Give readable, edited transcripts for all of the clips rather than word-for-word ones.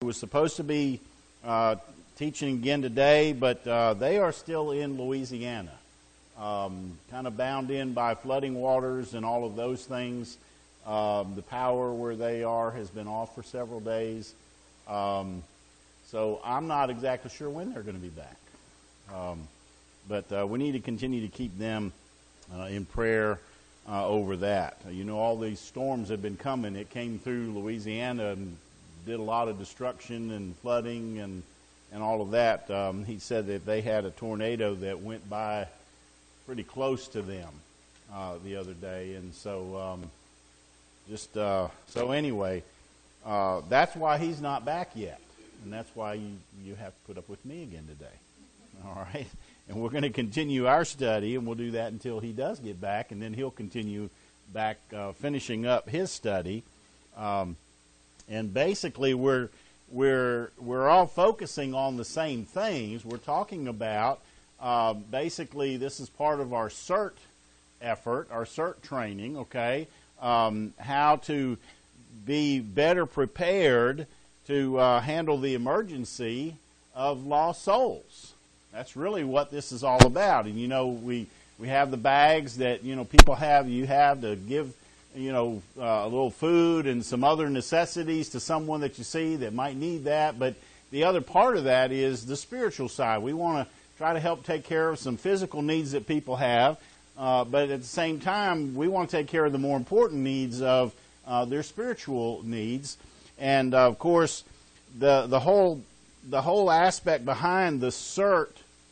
was supposed to be teaching again today, but they are still in Louisiana, kind of bound in by flooding waters and all of those things. The power where they are has been off for several days, so I'm not exactly sure when they're going to be back. But we need to continue to keep them in prayer over that. All these storms have been coming. It came through Louisiana and did a lot of destruction and flooding and all of that. He said that they had a tornado that went by pretty close to them the other day. And so anyway, that's why he's not back yet. And that's why you have to put up with me again today. All right? And we're going to continue our study, and we'll do that until he does get back, and then he'll continue back finishing up his study. And basically, we're all focusing on the same things. We're talking about basically this is part of our CERT effort, our CERT training. Okay, how to be better prepared to handle the emergency of lost souls. That's really what this is all about. And we have the bags that people have. You have to give a little food and some other necessities to someone that you see that might need that. But the other part of that is the spiritual side. We want to try to help take care of some physical needs that people have, but at the same time, we want to take care of the more important needs of their spiritual needs. And of course, the whole aspect behind the CERT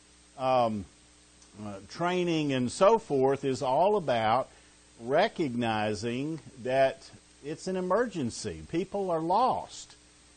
training and so forth is all about recognizing that it's an emergency. People are lost.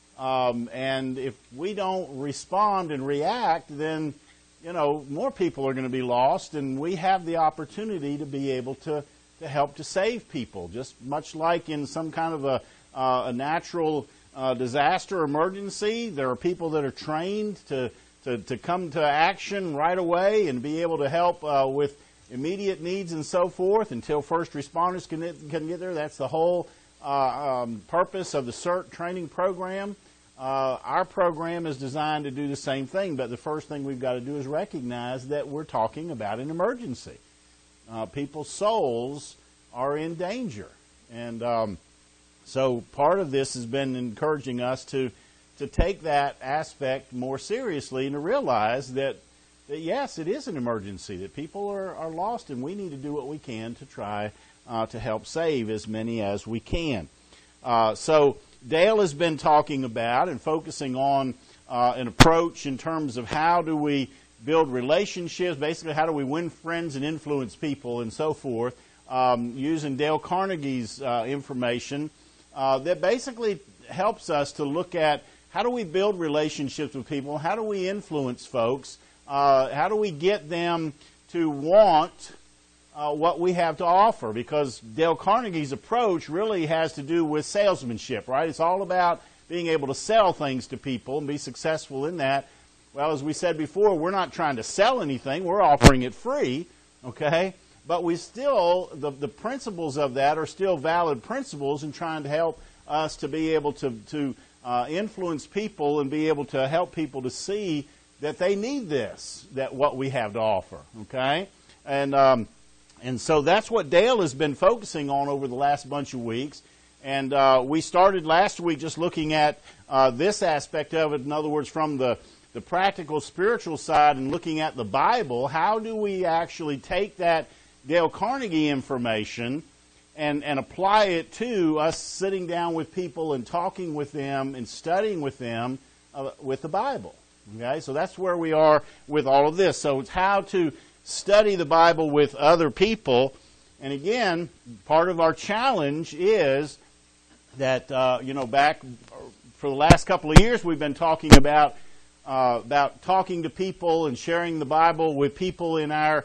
And if we don't respond and react, then, more people are going to be lost, and we have the opportunity to be able to help to save people. Just much like in some kind of a natural disaster emergency, there are people that are trained to come to action right away and be able to help with immediate needs and so forth until first responders can get there. That's the whole purpose of the CERT training program. Our program is designed to do the same thing, but the first thing we've got to do is recognize that we're talking about an emergency. People's souls are in danger. And so part of this has been encouraging us to take that aspect more seriously and to realize that yes, it is an emergency, that people are lost, and we need to do what we can to try to help save as many as we can. So Dale has been talking about and focusing on an approach in terms of how do we build relationships, basically how do we win friends and influence people and so forth, using Dale Carnegie's information that basically helps us to look at how do we build relationships with people, how do we influence folks, how do we get them to want what we have to offer? Because Dale Carnegie's approach really has to do with salesmanship, right? It's all about being able to sell things to people and be successful in that. Well, as we said before, we're not trying to sell anything. We're offering it free, okay? But we still, the principles of that are still valid principles in trying to help us to be able to influence people and be able to help people to see that they need this, that what we have to offer, okay? And so that's what Dale has been focusing on over the last bunch of weeks. And we started last week just looking at this aspect of it, in other words, from the practical spiritual side and looking at the Bible. How do we actually take that Dale Carnegie information and apply it to us sitting down with people and talking with them and studying with them with the Bible? Okay, so that's where we are with all of this. So it's how to study the Bible with other people. And again, part of our challenge is that, back for the last couple of years, we've been talking about talking to people and sharing the Bible with people in our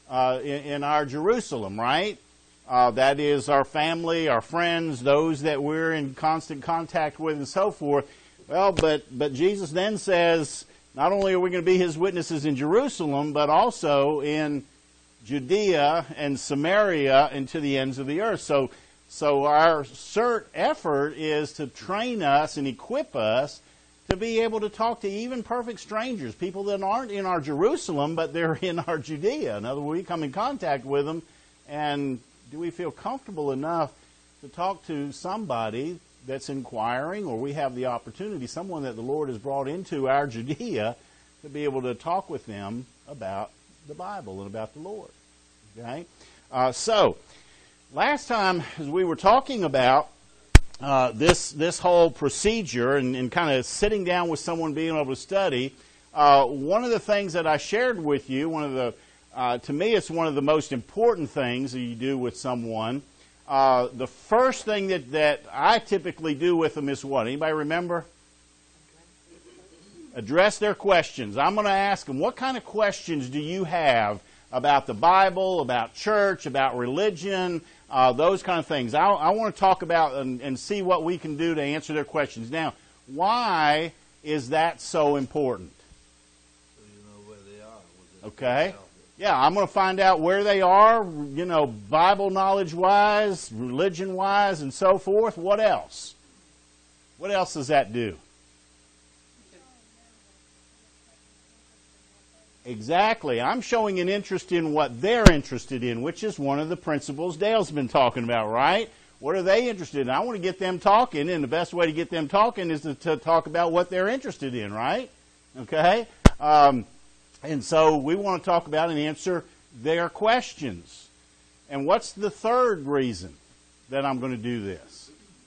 Jerusalem, right? That is our family, our friends, those that we're in constant contact with and so forth. Well, but Jesus then says, not only are we going to be His witnesses in Jerusalem, but also in Judea and Samaria and to the ends of the earth. So our CERT effort is to train us and equip us to be able to talk to even perfect strangers, people that aren't in our Jerusalem, but they're in our Judea. In other words, we come in contact with them, and do we feel comfortable enough to talk to somebody that's inquiring, or we have the opportunity, someone that the Lord has brought into our Judea, to be able to talk with them about the Bible and about the Lord? Okay? So, last time, as we were talking about this whole procedure and kind of sitting down with someone, being able to study, one of the things that I shared with you, to me it's one of the most important things that you do with someone. The first thing that I typically do with them is what? Anybody remember? Address their questions. I'm going to ask them, what kind of questions do you have about the Bible, about church, about religion, those kind of things. I want to talk about and see what we can do to answer their questions. Now, why is that so important? So you know where they are. Okay. Yeah, I'm going to find out where they are, Bible knowledge-wise, religion-wise, and so forth. What else? What else does that do? Exactly. I'm showing an interest in what they're interested in, which is one of the principles Dale's been talking about, right? What are they interested in? I want to get them talking, and the best way to get them talking is to talk about what they're interested in, right? Okay? And so we want to talk about and answer their questions. And what's the third reason that I'm going to do this?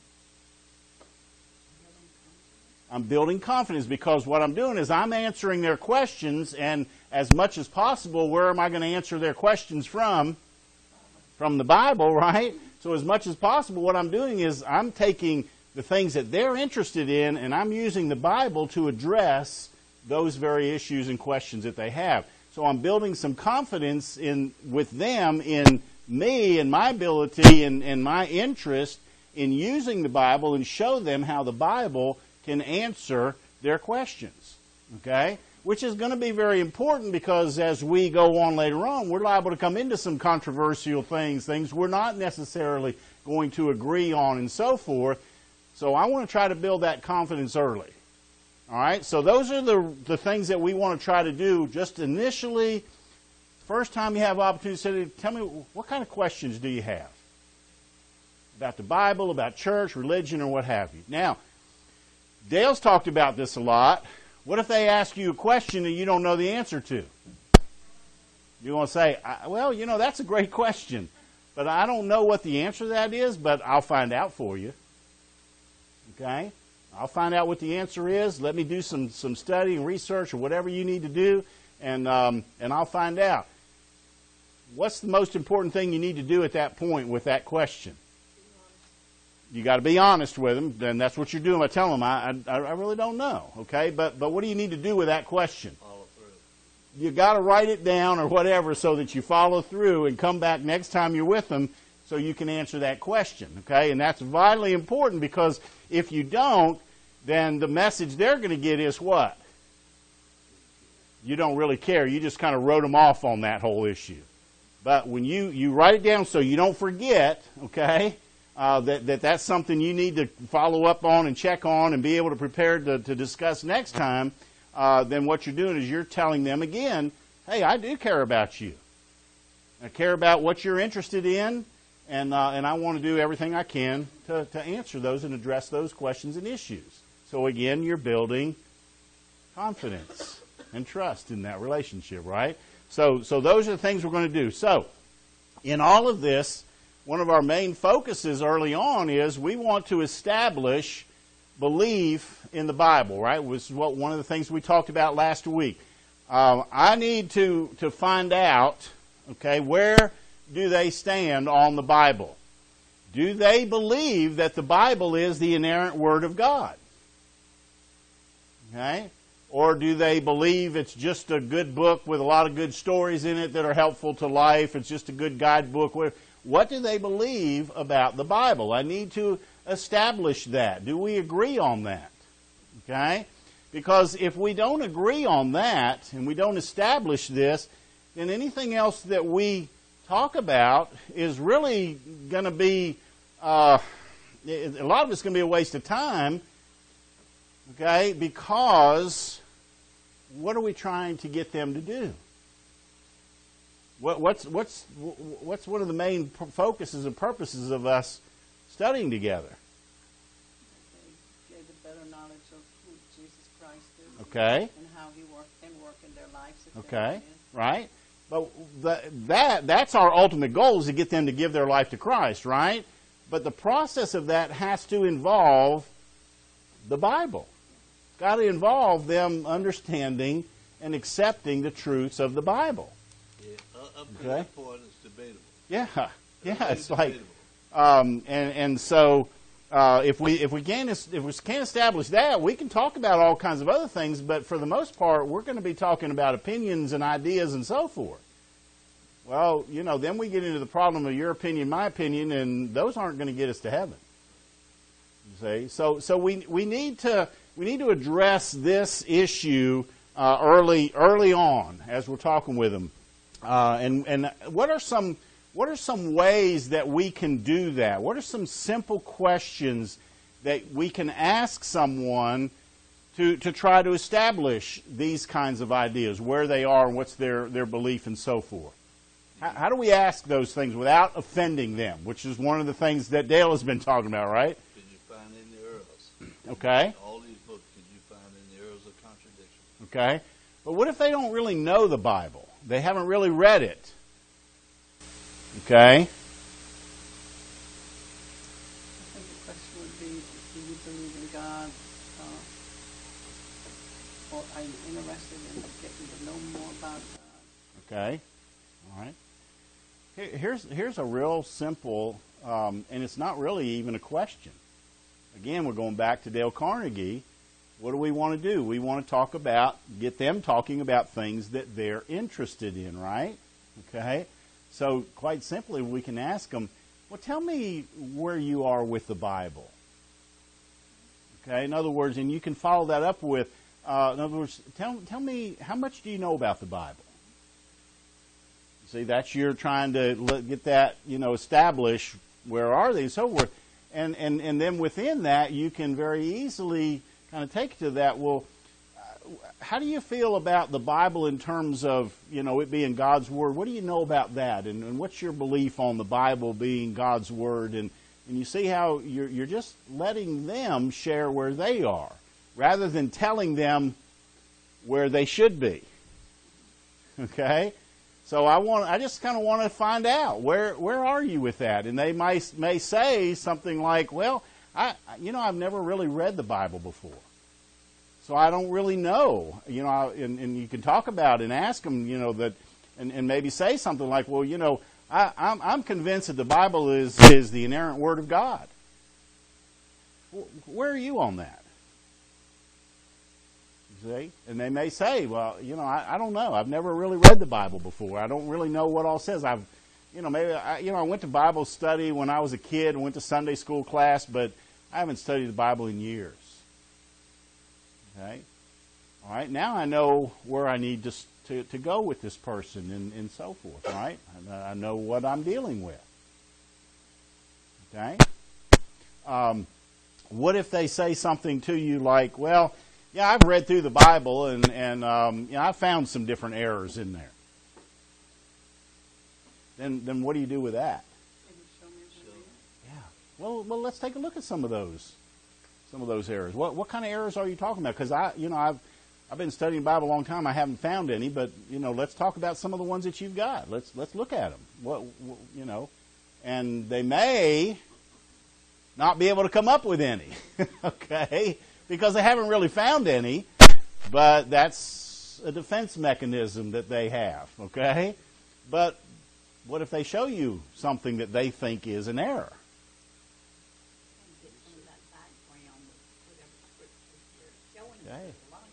I'm building confidence, because what I'm doing is I'm answering their questions, and as much as possible, where am I going to answer their questions from? From the Bible, right? So as much as possible, what I'm doing is I'm taking the things that they're interested in, and I'm using the Bible to address those very issues and questions that they have. So I'm building some confidence with them in me and my ability and my interest in using the Bible, and show them how the Bible can answer their questions, okay? Which is going to be very important, because as we go on later on, we're liable to come into some controversial things we're not necessarily going to agree on and so forth. So I want to try to build that confidence early. All right? So those are the things that we want to try to do just initially. First time you have opportunity to say, tell me, what kind of questions do you have? About the Bible, about church, religion, or what have you. Now, Dale's talked about this a lot. What if they ask you a question that you don't know the answer to? You want to say, well, that's a great question, but I don't know what the answer to that is, but I'll find out for you. Okay? I'll find out what the answer is. Let me do some study and research, or whatever you need to do, and I'll find out. What's the most important thing you need to do at that point with that question? You got to be honest with them, and that's what you're doing by telling them, I really don't know, okay? But what do you need to do with that question? Follow through. You got to write it down or whatever, so that you follow through and come back next time you're with them, so you can answer that question, okay? And that's vitally important, because if you don't, then the message they're going to get is what? You don't really care. You just kind of wrote them off on that whole issue. But when you write it down so you don't forget, okay, that's something you need to follow up on and check on and be able to prepare to discuss next time, then what you're doing is you're telling them again, hey, I do care about you. I care about what you're interested in, and I want to do everything I can to answer those and address those questions and issues. So again, you're building confidence and trust in that relationship, right? So those are the things we're going to do. So in all of this, one of our main focuses early on is we want to establish belief in the Bible, right? Which is one of the things we talked about last week. I need to find out, okay, where do they stand on the Bible? Do they believe that the Bible is the inerrant Word of God? Okay? Or do they believe it's just a good book with a lot of good stories in it that are helpful to life? It's just a good guidebook. What do they believe about the Bible? I need to establish that. Do we agree on that? Okay? Because if we don't agree on that and we don't establish this, then anything else that we talk about is really going to be, a lot of it's going to be a waste of time, Okay? Because what are we trying to get them to do? What's one of the main focuses and purposes of us studying together? They get a better knowledge of who Jesus Christ is. Okay. And how He can work in their lives. Okay. Right. But that's our ultimate goal, is to get them to give their life to Christ, right? But the process of that has to involve the Bible. It's got to involve them understanding and accepting the truths of the Bible. Yeah, up to that point, it's debatable. Yeah. It's like, debatable. So if we can't establish that, we can talk about all kinds of other things. But for the most part, we're going to be talking about opinions and ideas and so forth. Well, then we get into the problem of your opinion, my opinion, and those aren't going to get us to heaven. You see, so we need to address this issue early on as we're talking with them. And what are some ways that we can do that? What are some simple questions that we can ask someone to try to establish these kinds of ideas, where they are and what's their belief and so forth? How do we ask those things without offending them, which is one of the things that Dale has been talking about, right? Did you find any errors? Okay. All these books, did you find any errors or contradictions? Okay. But what if they don't really know the Bible? They haven't really read it. Okay. I think the question would be, do you believe in God? Or are you interested in getting to know more about God? Okay. All right. Here's a real simple, and it's not really even a question. Again, we're going back to Dale Carnegie. What do we want to do? We want to get them talking about things that they're interested in, right? Okay. So quite simply, we can ask them, well, tell me where you are with the Bible. Okay. In other words, and you can follow that up with, tell me, how much do you know about the Bible? See, that's you're trying to get that, established. Where are they, and so forth. And then within that, you can very easily kind of take it to that. Well, how do you feel about the Bible in terms of, it being God's Word? What do you know about that? And what's your belief on the Bible being God's Word? And you see how you're just letting them share where they are, rather than telling them where they should be. Okay? So I just kind of want to find out, where are you with that? And they may say something like, well, I've never really read the Bible before, so I don't really know. And you can talk about it and ask them, that, and maybe say something like, well, I'm convinced that the Bible is the inerrant Word of God. Where are you on that? See? And they may say, well, I don't know. I've never really read the Bible before. I don't really know what all says. I went to Bible study when I was a kid and went to Sunday school class, but I haven't studied the Bible in years. Okay? All right, now I know where I need to go with this person and so forth, right? I know what I'm dealing with. Okay? What if they say something to you like, well, yeah, I've read through the Bible, and I've found some different errors in there. Then what do you do with that? Yeah. Well, let's take a look at some of those errors. What kind of errors are you talking about? Because I've been studying the Bible a long time. I haven't found any, but let's talk about some of the ones that you've got. Let's look at them. And they may not be able to come up with any. Okay. Because they haven't really found any, but that's a defense mechanism that they have, okay? But what if they show you something that they think is an error? Okay.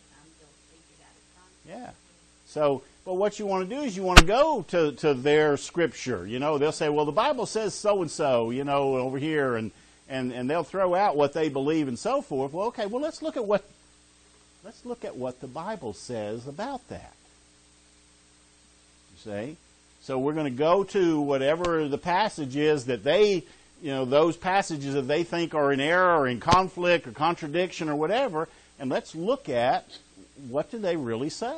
Yeah. So, but what you want to do is you want to go to their scripture. They'll say, well, the Bible says so-and-so, over here, and they'll throw out what they believe and so forth. Well, okay, well, let's look at what the Bible says about that. You see? So we're going to go to whatever the passage is that they, those passages that they think are in error or in conflict or contradiction or whatever, and let's look at what do they really say.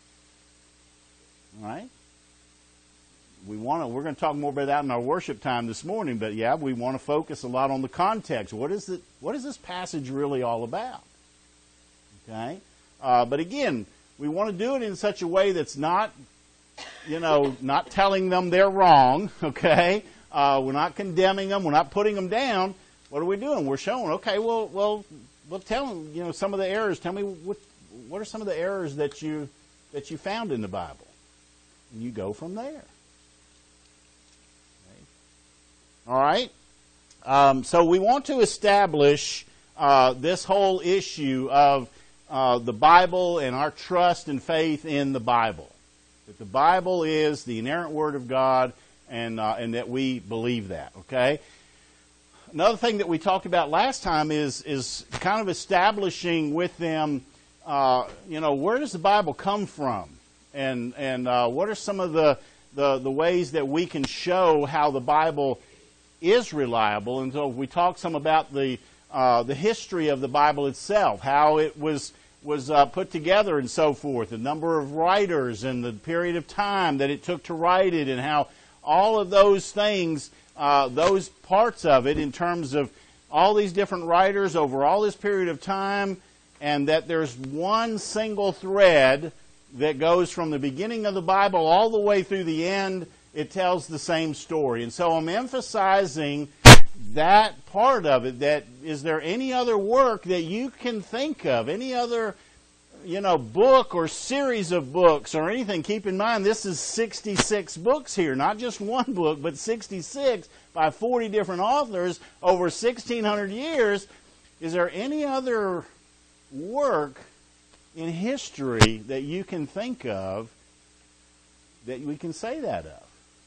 All right? We're going to talk more about that in our worship time this morning, but yeah, we want to focus a lot on the context. What is this passage really all about? Okay? But again, we want to do it in such a way that's not, not telling them they're wrong, okay? We're not condemning them. We're not putting them down. What are we doing? We're showing, okay, well, tell them, some of the errors. Tell me what are some of the errors that you found in the Bible? And you go from there. All right? So we want to establish this whole issue of the Bible and our trust and faith in the Bible. That the Bible is the inerrant Word of God and that we believe that, okay? Another thing that we talked about last time is kind of establishing with them, where does the Bible come from? And what are some of the ways that we can show how the Bible is reliable? And so we talked some about the history of the Bible itself, how it was put together and so forth, the number of writers and the period of time that it took to write it, and how all of those things, those parts of it in terms of all these different writers over all this period of time, and that there's one single thread that goes from the beginning of the Bible all the way through the end. It tells the same story. And so I'm emphasizing that part of it, that is there any other work that you can think of, any other, book or series of books or anything? Keep in mind, this is 66 books here, not just one book, but 66 by 40 different authors over 1,600 years. Is there any other work in history that you can think of that we can say that of?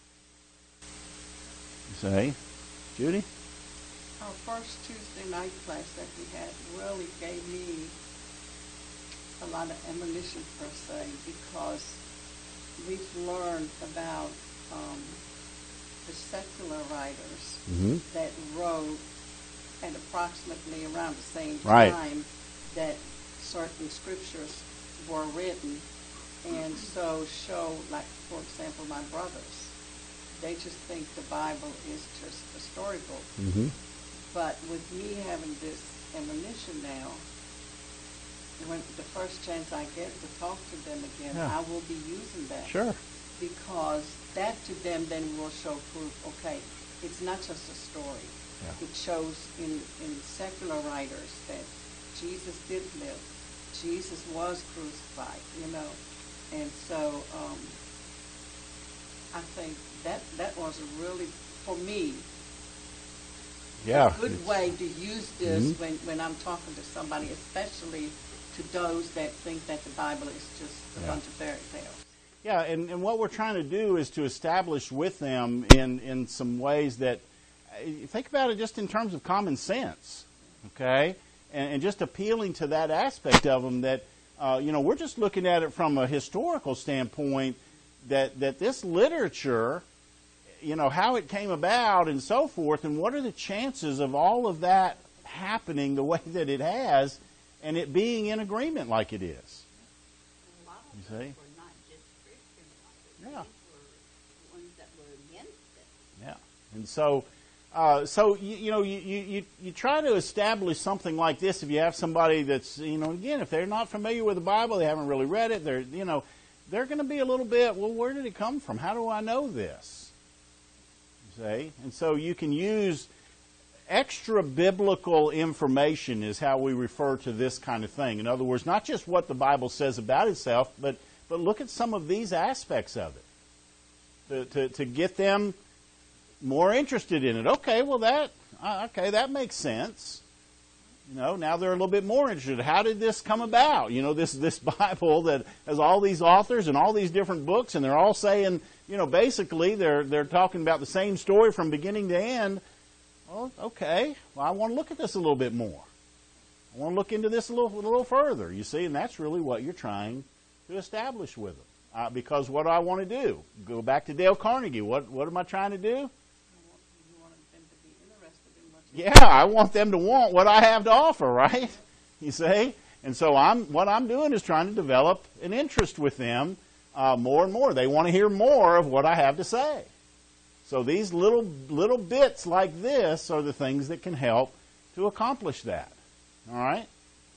Say, Judy? Our first Tuesday night class that we had really gave me a lot of ammunition, per se, because we've learned about the secular writers that wrote at approximately around the same time that certain scriptures were written, and so show, like, for example, my brothers. They just think the Bible is just a storybook. But with me having this ammunition now, when the first chance I get to talk to them again, I will be using that. Sure. Because that to them then will show proof, okay, it's not just a story. It shows in secular writers that Jesus did live. Jesus was crucified, And so I think that was a really, for me, a good way to use this when I'm talking to somebody, especially to those that think that the Bible is just a bunch of fairy tales. Yeah, and what we're trying to do is to establish with them in some ways that, think about it just in terms of common sense, okay? And just appealing to that aspect of them that, we're just looking at it from a historical standpoint, that this literature, how it came about and so forth, and what are the chances of all of that happening the way that it has, and it being in agreement like it is. You see? Were not just Christian writers. Yeah. These were ones that were against it. Yeah. And so, you try to establish something like this if you have somebody that's, again, if they're not familiar with the Bible, they haven't really read it, they're going to be a little bit, well, where did it come from? How do I know this? You see? And so you can use extra biblical information is how we refer to this kind of thing. In other words, not just what the Bible says about itself, but look at some of these aspects of it to get them more interested in it. Okay, well that makes sense. Now they're a little bit more interested. How did this come about? This Bible that has all these authors and all these different books, and they're all saying, basically they're talking about the same story from beginning to end. Well, okay. Well, I want to look at this a little bit more. I want to look into this a little further, you see, and that's really what you're trying to establish with them. Because what do I want to do? Go back to Dale Carnegie. What am I trying to do? You want them to be interested in what you Yeah, I want them to want what I have to offer, right? You see? And so what I'm doing is trying to develop an interest with them more and more. They want to hear more of what I have to say. So these little bits like this are the things that can help to accomplish that. All right?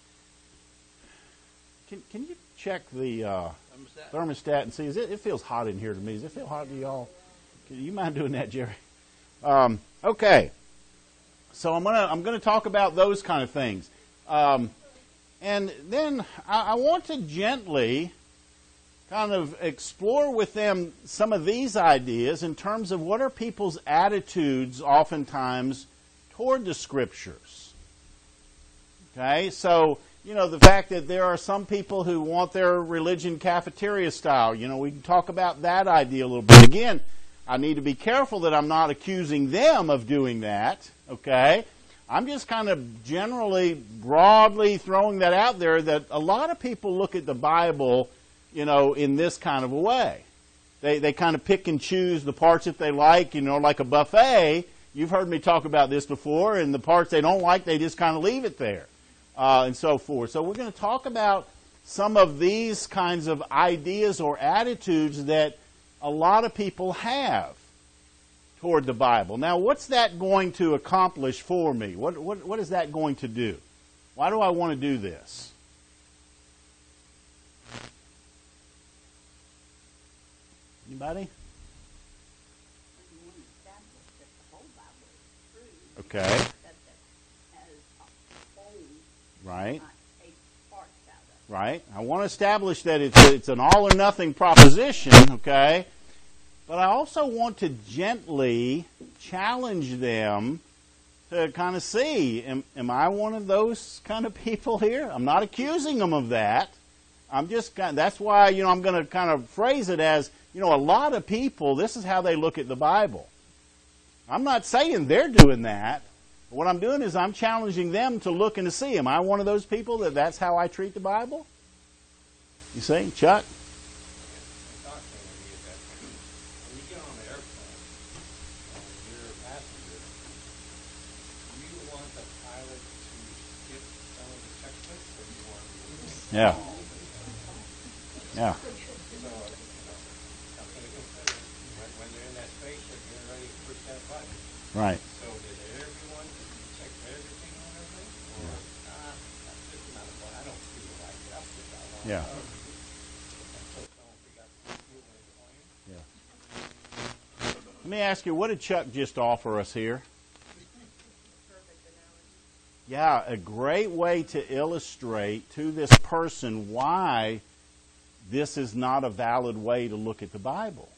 Can you check the thermostat and see? It feels hot in here to me. Does it feel hot to y'all? You mind doing that, Jerry? Okay. So I'm gonna talk about those kind of things, and then I want to gently kind of explore with them some of these ideas in terms of what are people's attitudes oftentimes toward the Scriptures. Okay, so the fact that there are some people who want their religion cafeteria style. We can talk about that idea a little bit. Again, I need to be careful that I'm not accusing them of doing that, okay? I'm just kind of generally, broadly throwing that out there that a lot of people look at the Bible, in this kind of a way. They kind of pick and choose the parts that they like, like a buffet. You've heard me talk about this before, and the parts they don't like, they just kind of leave it there, and so forth. So we're going to talk about some of these kinds of ideas or attitudes that a lot of people have toward the Bible. Now, what's that going to accomplish for me? What is that going to do? Why do I want to do this? Anybody? You want to establish that the whole Bible is true. Okay. That as a whole, Right. not take parts out of it. Right. I want to establish that it's an all or nothing proposition, okay? But I also want to gently challenge them to kind of see, am I one of those kind of people here? I'm not accusing them of that. That's why, I'm going to kind of phrase it as, a lot of people, this is how they look at the Bible. I'm not saying they're doing that. What I'm doing is I'm challenging them to look and to see, am I one of those people that's how I treat the Bible? You see, Chuck? Yeah. Yeah. When they're in that spaceship, they're ready to push that button. Right. So did everyone check everything on everything? Or, that's just not a button. I don't feel like it. I'll put that on. Yeah. Yeah. Let me ask you, what did Chuck just offer us here? Yeah, a great way to illustrate to this person why this is not a valid way to look at the Bible.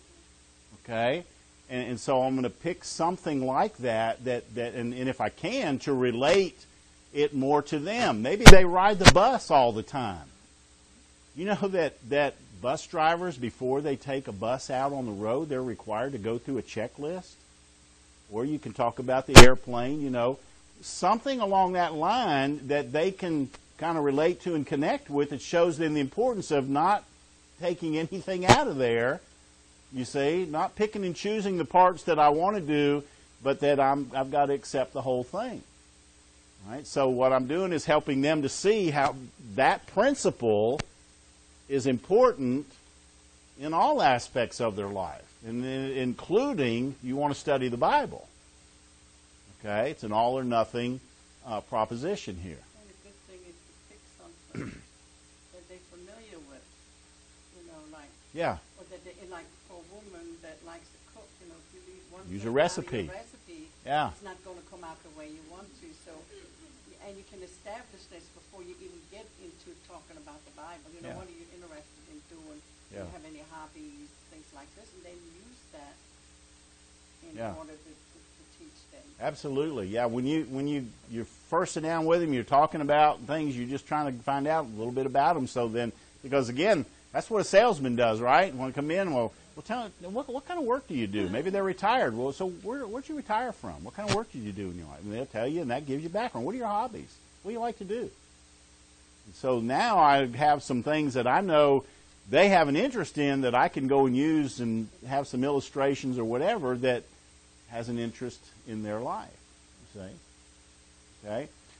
Okay? And so I'm going to pick something like that and if I can, to relate it more to them. Maybe they ride the bus all the time. You know that bus drivers, before they take a bus out on the road, they're required to go through a checklist? Or you can talk about the airplane, something along that line that they can kind of relate to and connect with that shows them the importance of not taking anything out of there, you see, not picking and choosing the parts that I want to do, but that I've got to accept the whole thing. All right? So what I'm doing is helping them to see how that principle is important in all aspects of their life, and including you want to study the Bible. Okay, it's an all or nothing proposition here. And a good thing is to pick something that they're familiar with, like. Yeah. Or that like for a woman that likes to cook, if you leave one Use thing a recipe. out of your recipe, Yeah. it's not going to come out the way you want to. So, and you can establish this before you even get into talking about the Bible. Yeah. What are you interested in doing? Do Yeah. you have any hobbies, things like this? And then use that in Yeah. order to teach them. Absolutely, yeah. When you're first sitting down with them, you're talking about things. You're just trying to find out a little bit about them. So then, because again, that's what a salesman does, right? When they come in, well, tell me, what kind of work do you do? Maybe they're retired. Well, so where'd you retire from? What kind of work did you do in your life? And they'll tell you, and that gives you background. What are your hobbies? What do you like to do? And so now I have some things that I know they have an interest in that I can go and use and have some illustrations or whatever that has an interest in their life. You see? Okay?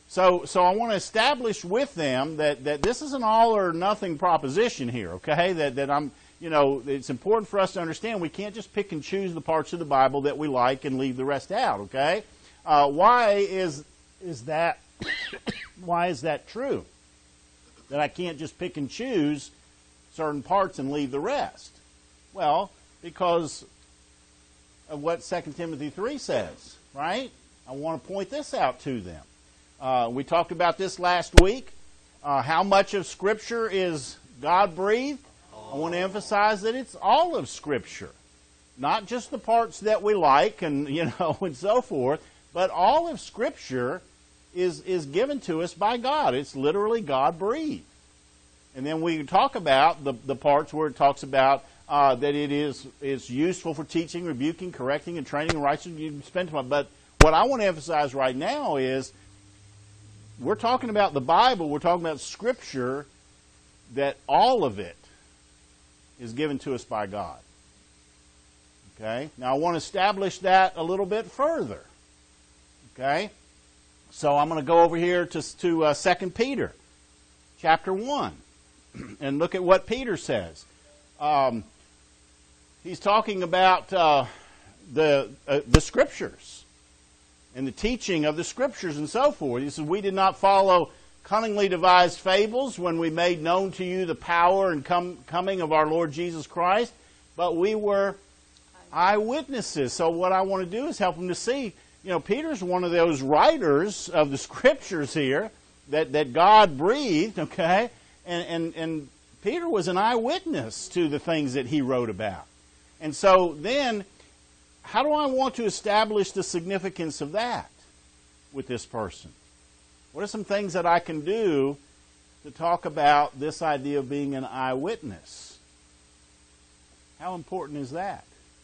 So I want to establish with them that this is an all or nothing proposition here, okay? That I'm, it's important for us to understand we can't just pick and choose the parts of the Bible that we like and leave the rest out, okay? Why is that? Why is that true? That I can't just pick and choose certain parts and leave the rest? Well, because of what 2 Timothy 3 says, right? I want to point this out to them. We talked about this last week. How much of Scripture is God-breathed? I want to emphasize that it's all of Scripture. Not just the parts that we like and, and so forth, but all of Scripture is given to us by God. It's literally God-breathed. And then we talk about the parts where it talks about that it's useful for teaching, rebuking, correcting, and training in righteousness. You spend time. But what I want to emphasize right now is we're talking about the Bible. We're talking about Scripture. That all of it is given to us by God. Okay. Now I want to establish that a little bit further. Okay. So I'm going to go over here to 2 Peter, chapter 1, and look at what Peter says. He's talking about the Scriptures and the teaching of the Scriptures and so forth. He says, "We did not follow cunningly devised fables when we made known to you the power and coming of our Lord Jesus Christ, but we were eyewitnesses." So what I want to do is help them to see, Peter's one of those writers of the Scriptures here that God breathed, okay? And Peter was an eyewitness to the things that he wrote about. And so then, how do I want to establish the significance of that with this person? What are some things that I can do to talk about this idea of being an eyewitness? How important is that?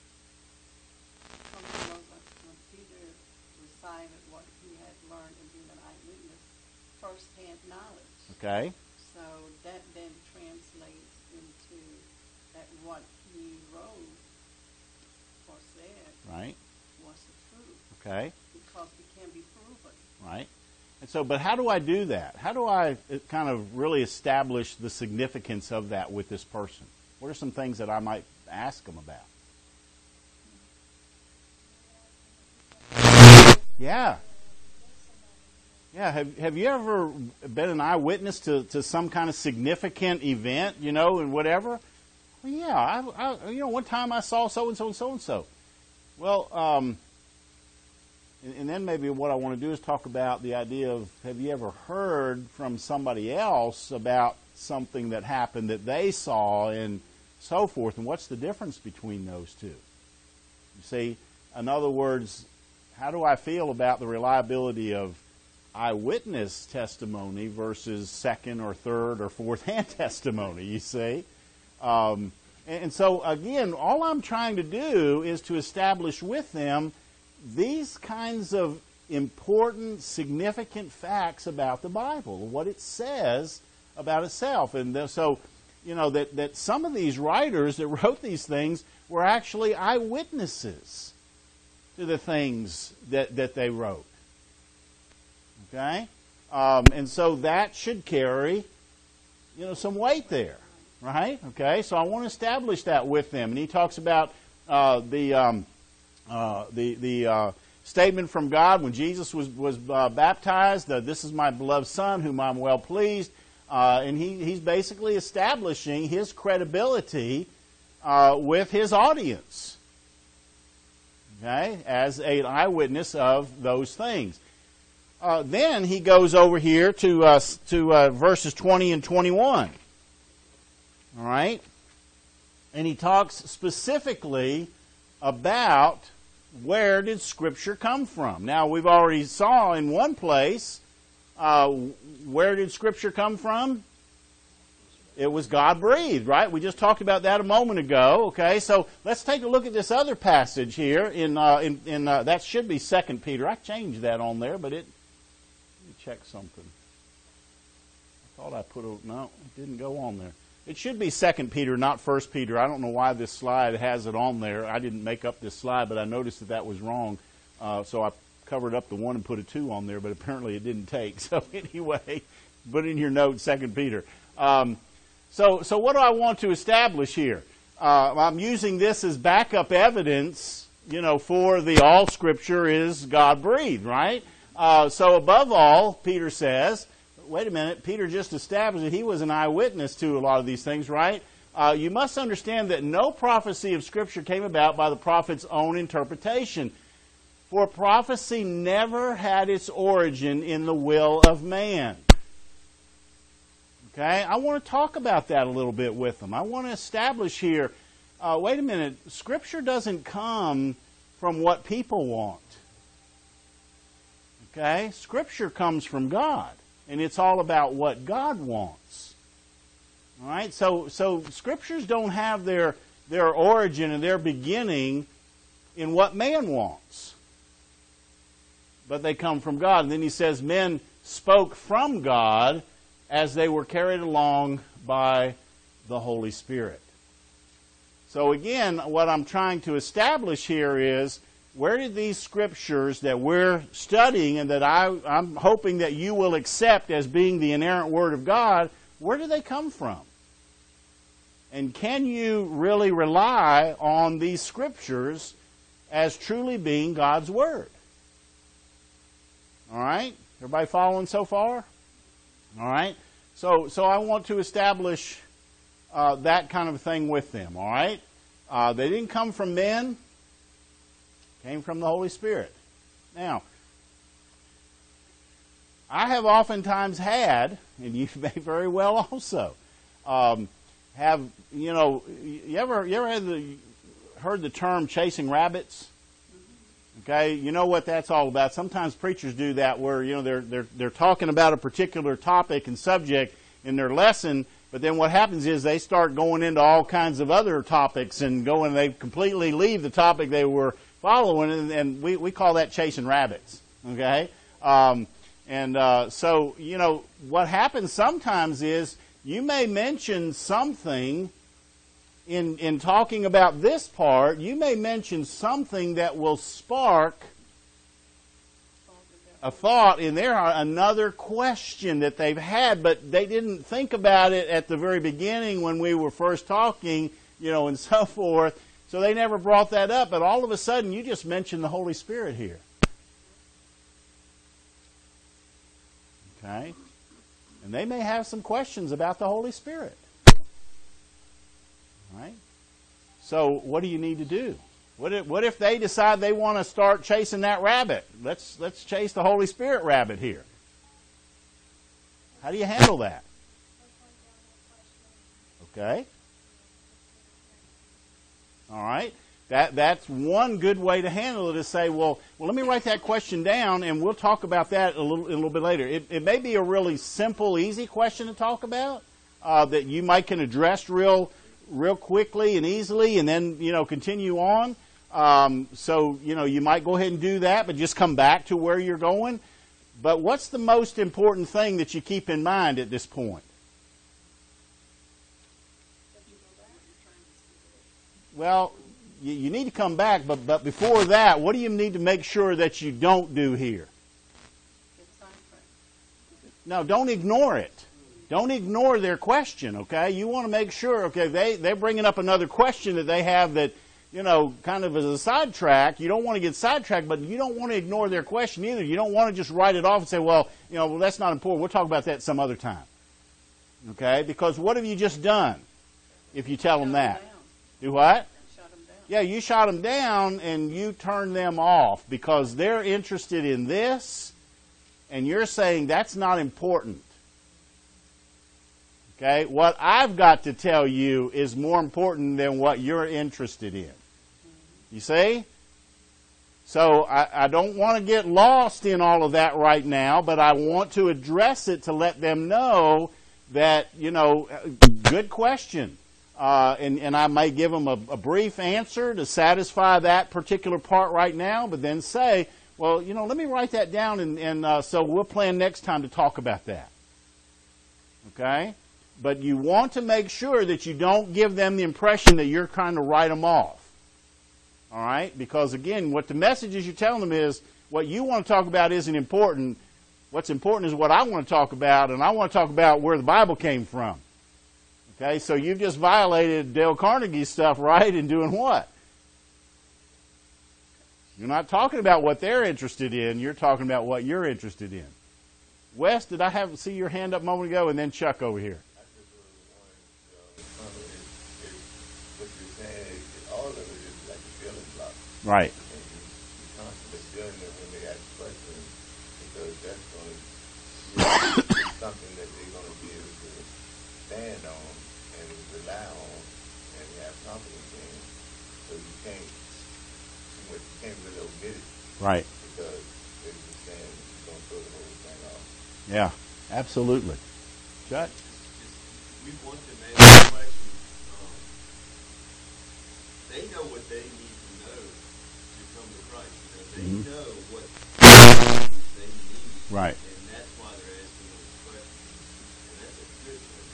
When Peter recited what he had learned in being an eyewitness, first-hand knowledge. Okay. So that then translates into that what he wrote or said Right. was the truth. Okay. Because it can be proven. Right. And so, but how do I do that? How do I kind of really establish the significance of that with this person? What are some things that I might ask them about? Yeah. Yeah. Have you ever been an eyewitness to some kind of significant event, and whatever? Well, yeah. One time I saw so-and-so and so-and-so. Well, and then maybe what I want to do is talk about the idea of, have you ever heard from somebody else about something that happened that they saw and so forth, and what's the difference between those two? You see, in other words, how do I feel about the reliability of eyewitness testimony versus second or third or fourth-hand testimony, you see? And so, again, all I'm trying to do is to establish with them these kinds of important, significant facts about the Bible, what it says about itself. And so, that some of these writers that wrote these things were actually eyewitnesses to the things that they wrote. Okay? And so that should carry, some weight there. Right? Okay? So I want to establish that with them. And he talks about the statement from God when Jesus was baptized, "This is my beloved Son, whom I'm well pleased." And he's basically establishing his credibility with his audience, okay, as an eyewitness of those things. Then he goes over here to verses 20 and 21. All right? And he talks specifically about where did Scripture come from. Now, we've already saw in one place, where did Scripture come from? It was God-breathed, right? We just talked about that a moment ago. Okay, so let's take a look at this other passage here. In that should be 2 Peter. I changed that on there, but let me check something. I thought I no, it didn't go on there. It should be 2 Peter, not 1 Peter. I don't know why this slide has it on there. I didn't make up this slide, but I noticed that was wrong. So I covered up the 1 and put a 2 on there, but apparently it didn't take. So anyway, put in your notes 2 Peter. So what do I want to establish here? I'm using this as backup evidence, for the all Scripture is God-breathed, right? So above all, Peter says, wait a minute, Peter just established that he was an eyewitness to a lot of these things, right? You must understand that no prophecy of Scripture came about by the prophet's own interpretation. For prophecy never had its origin in the will of man. Okay, I want to talk about that a little bit with them. I want to establish here, wait a minute, Scripture doesn't come from what people want. Okay, Scripture comes from God, and it's all about what God wants. All right, so Scriptures don't have their origin and their beginning in what man wants, but they come from God. And then he says, men spoke from God as they were carried along by the Holy Spirit. So again, what I'm trying to establish here is, where did these Scriptures that we're studying and that I'm hoping that you will accept as being the inerrant Word of God, where do they come from? And can you really rely on these Scriptures as truly being God's Word? All right? Everybody following so far? All right? So I want to establish that kind of thing with them, all right? They didn't come from men. Came from the Holy Spirit. Now, I have oftentimes had, and you may very well also, you ever heard the term chasing rabbits? Okay, you know what that's all about. Sometimes preachers do that where, they're talking about a particular topic and subject in their lesson, but then what happens is they start going into all kinds of other topics and they completely leave the topic they were following, and we call that chasing rabbits. Okay? So, what happens sometimes is you may mention something in talking about this part, you may mention something that will spark a thought in their heart, another question that they've had, but they didn't think about it at the very beginning when we were first talking, and so forth. So they never brought that up, but all of a sudden you just mentioned the Holy Spirit here. Okay? And they may have some questions about the Holy Spirit. Right? So what do you need to do? What if they decide they want to start chasing that rabbit? Let's chase the Holy Spirit rabbit here. How do you handle that? Okay. All right. That's one good way to handle it, is say, well, let me write that question down, and we'll talk about that a little bit later. It may be a really simple, easy question to talk about that you can address real quickly and easily, and then continue on. So you might go ahead and do that, but just come back to where you're going. But what's the most important thing that you keep in mind at this point? Well, you need to come back, but before that, what do you need to make sure that you don't do here? No, don't ignore it. Don't ignore their question, okay? You want to make sure, okay, they're bringing up another question that they have that, kind of as a sidetrack. You don't want to get sidetracked, but you don't want to ignore their question either. You don't want to just write it off and say, well, that's not important. We'll talk about that some other time. Okay? Because what have you just done if you tell them that? Do what? Shut them down. Yeah, you shot them down and you turn them off because they're interested in this, and you're saying that's not important. Okay? What I've got to tell you is more important than what you're interested in. You see? So I don't want to get lost in all of that right now, but I want to address it to let them know that, good question. And I may give them a brief answer to satisfy that particular part right now, but then say, well, let me write that down, and so we'll plan next time to talk about that. Okay? But you want to make sure that you don't give them the impression that you're trying to write them off. All right? Because, again, what the message is you're telling them is, what you want to talk about isn't important. What's important is what I want to talk about, and I want to talk about where the Bible came from. Okay, so you've just violated Dale Carnegie's stuff, right, in doing what? You're not talking about what they're interested in. You're talking about what you're interested in. Wes, did I see your hand up a moment ago? And then Chuck over here. What you're saying, all of it is like a building block. Right. And you're constantly building it when they ask questions, because that's going to be something that they're going to be able to stand on and rely on and have confidence in. So you can't really omit it. Right. Because they're just saying you're going to throw the whole thing off. Yeah, absolutely. Chuck? We want them to ask questions. They know what they need to know to come to Christ. They know what things they need. Right. And that's why they're asking those questions. And that's a good thing.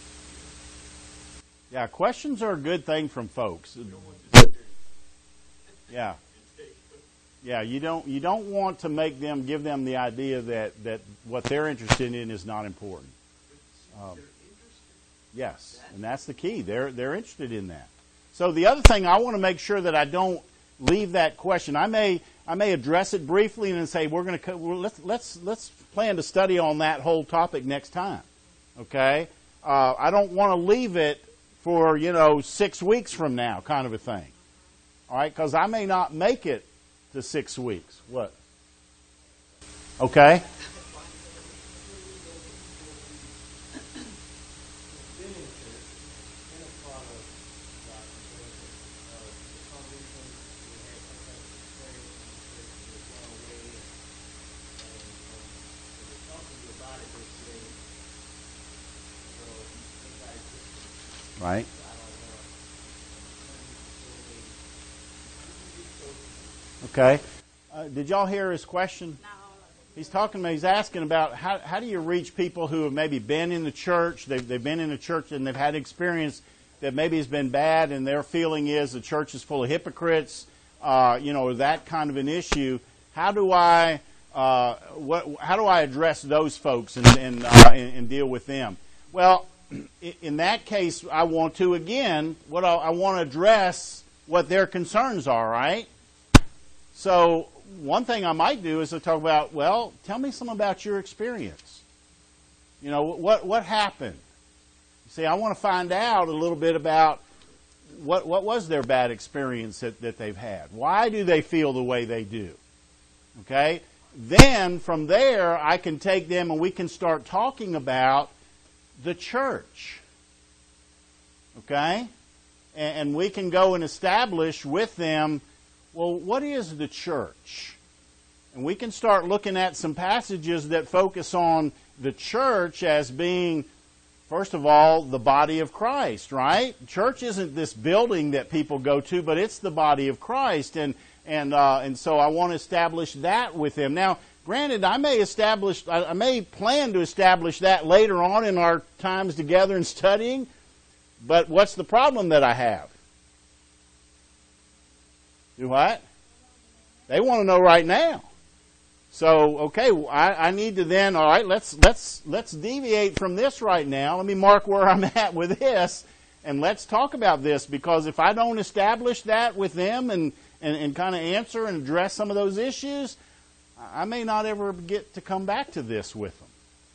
Yeah, questions are a good thing from folks. We don't want to sit there Yeah. and take Yeah, you don't want to give them the idea that what they're interested in is not important. they're interested. Yes, and that's the key. They're interested in that. So the other thing, I want to make sure that I don't leave that question. I may address it briefly and then say let's plan to study on that whole topic next time. Okay, I don't want to leave it for 6 weeks from now, kind of a thing. All right, because I may not make it to 6 weeks. What? Okay. Right. Okay. Did y'all hear his question? No. He's talking. He's asking about how do you reach people who have maybe been in the church? They've been in the church and they've had experience that maybe has been bad, and their feeling is the church is full of hypocrites. That kind of an issue. How do I address those folks and deal with them? Well, in that case, I want to I want to address what their concerns are. Right. So one thing I might do is to talk about, well, tell me something about your experience. What happened? See, I want to find out a little bit about what was their bad experience that they've had. Why do they feel the way they do? Okay? Then from there, I can take them and we can start talking about the church. Okay? And we can go and establish with them, well, what is the church? And we can start looking at some passages that focus on the church as being, first of all, the body of Christ, right? Church isn't this building that people go to, but it's the body of Christ. And so I want to establish that with them. Now, granted, I may plan to establish that later on in our times together and studying, but what's the problem that I have? Do what? They want to know right now. So, okay, I need to then, all right, let's deviate from this right now. Let me mark where I'm at with this, and let's talk about this, because if I don't establish that with them and kind of answer and address some of those issues, I may not ever get to come back to this with them.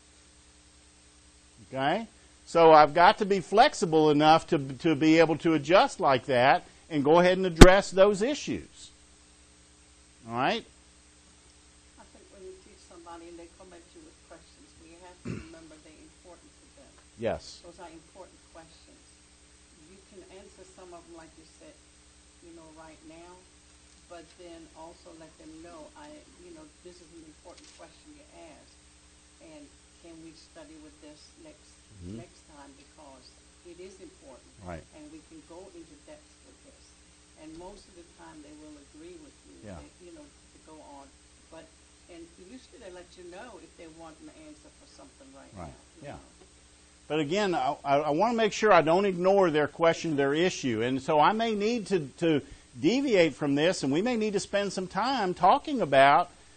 Okay? So I've got to be flexible enough to be able to adjust like that and go ahead and address those issues. All right? I think when you teach somebody and they come at you with questions, we have to remember they're important to them. Yes. Those are important questions. You can answer some of them like you said, right now, but then also let them know, this is an important question you asked, and can we study with this next time, because it is important, Right. and we can go into depth with this. And most of the time they will agree with you, Yeah. to go on. And usually they let you know if they want an answer for something right now. Yeah. But again, I want to make sure I don't ignore their question, their issue. And so I may need to deviate from this, and we may need to spend some time talking about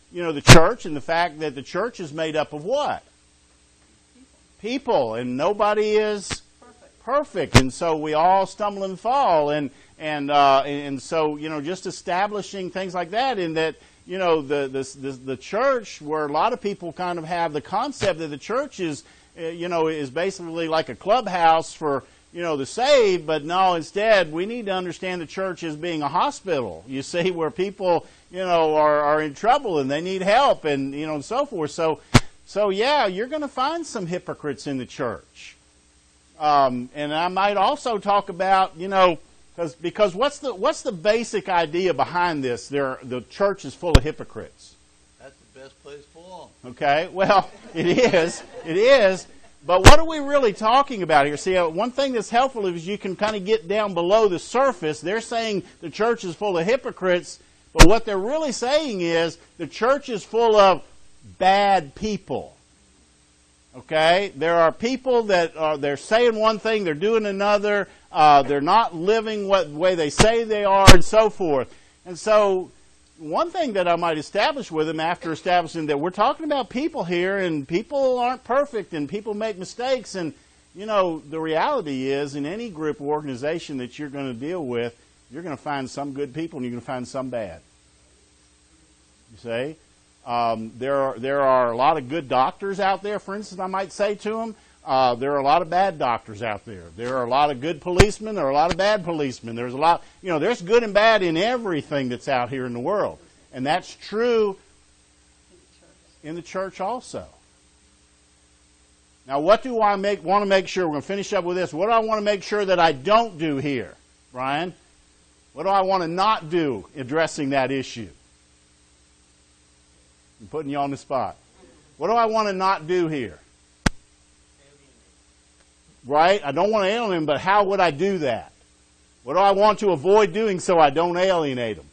the church and the fact that the church is made up of what? People, and nobody is perfect, and so we all stumble and fall, and so just establishing things like that, in that the church, where a lot of people kind of have the concept that the church is basically like a clubhouse for the saved, but no, instead we need to understand the church as being a hospital. You see, where people are in trouble and they need help, and and so forth. So yeah, you're going to find some hypocrites in the church. And I might also talk about, because what's the basic idea behind this? The church is full of hypocrites. That's the best place for them. Okay, well, it is. But what are we really talking about here? See, one thing that's helpful is you can kind of get down below the surface. They're saying the church is full of hypocrites, but what they're really saying is the church is full of bad people. Okay? There are people that they're saying one thing, they're doing another, they're not living the way they say they are, and so forth. And so, one thing that I might establish with them, after establishing that we're talking about people here, and people aren't perfect, and people make mistakes, and the reality is, in any group or organization that you're going to deal with, you're going to find some good people and you're going to find some bad. You see? There are a lot of good doctors out there, for instance, I might say to them. There are a lot of bad doctors out there. There are a lot of good policemen. There are a lot of bad policemen. There's a lot, there's good and bad in everything that's out here in the world. And that's true in the church also. Now, what do I want to make sure? We're going to finish up with this. What do I want to make sure that I don't do here, Brian? What do I want to not do addressing that issue? I'm putting you on the spot. What do I want to not do here? Right? I don't want to alienate them, but how would I do that? What do I want to avoid doing so I don't alienate them?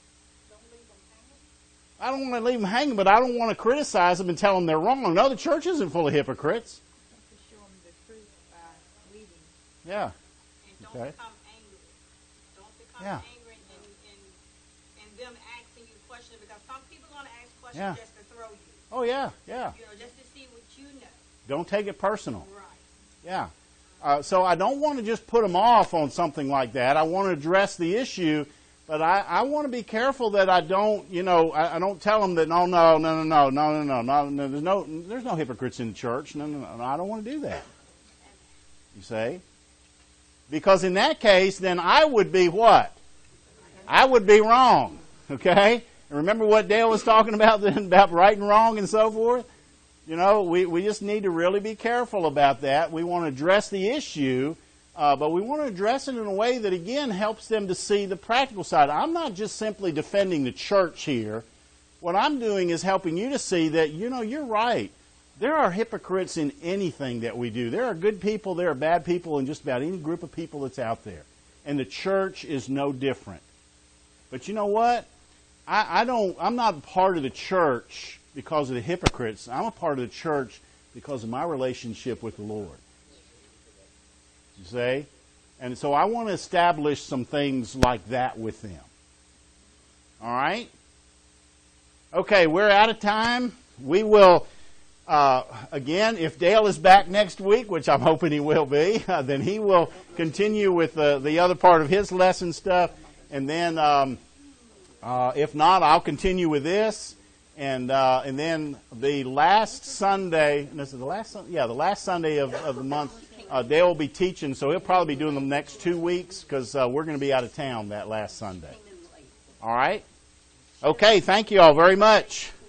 I don't want to leave them hanging, but I don't want to criticize them and tell them they're wrong. No, the church isn't full of hypocrites. Show them the truth by leading. Yeah. And don't Okay. become angry. Don't become Yeah. angry and them asking you questions, because some people are going to ask questions Yeah. just to throw you. Oh, yeah, yeah. Just to see what you know. Don't take it personal. Right. Yeah. So I don't want to just put them off on something like that. I want to address the issue, but I want to be careful that I don't, I don't tell them that no, there's no hypocrites in the church. No, I don't want to do that. You see? Because in that case, then I would be what? I would be wrong. Okay? And remember what Dale was talking about then, about right and wrong and so forth? We just need to really be careful about that. We want to address the issue, but we want to address it in a way that, again, helps them to see the practical side. I'm not just simply defending the church here. What I'm doing is helping you to see that, you're right. There are hypocrites in anything that we do. There are good people, there are bad people in just about any group of people that's out there. And the church is no different. But you know what? I'm not part of the church because of the hypocrites. I'm a part of the church because of my relationship with the Lord. You see? And so I want to establish some things like that with them. All right? Okay, we're out of time. We will, again, if Dale is back next week, which I'm hoping he will be, then he will continue with the other part of his lesson stuff. And then, if not, I'll continue with this. And then the last Sunday, this is the last Sunday, the last Sunday of the month, Dale will be teaching, so he'll probably be doing them next 2 weeks because we're going to be out of town that last Sunday. All right? Okay, thank you all very much.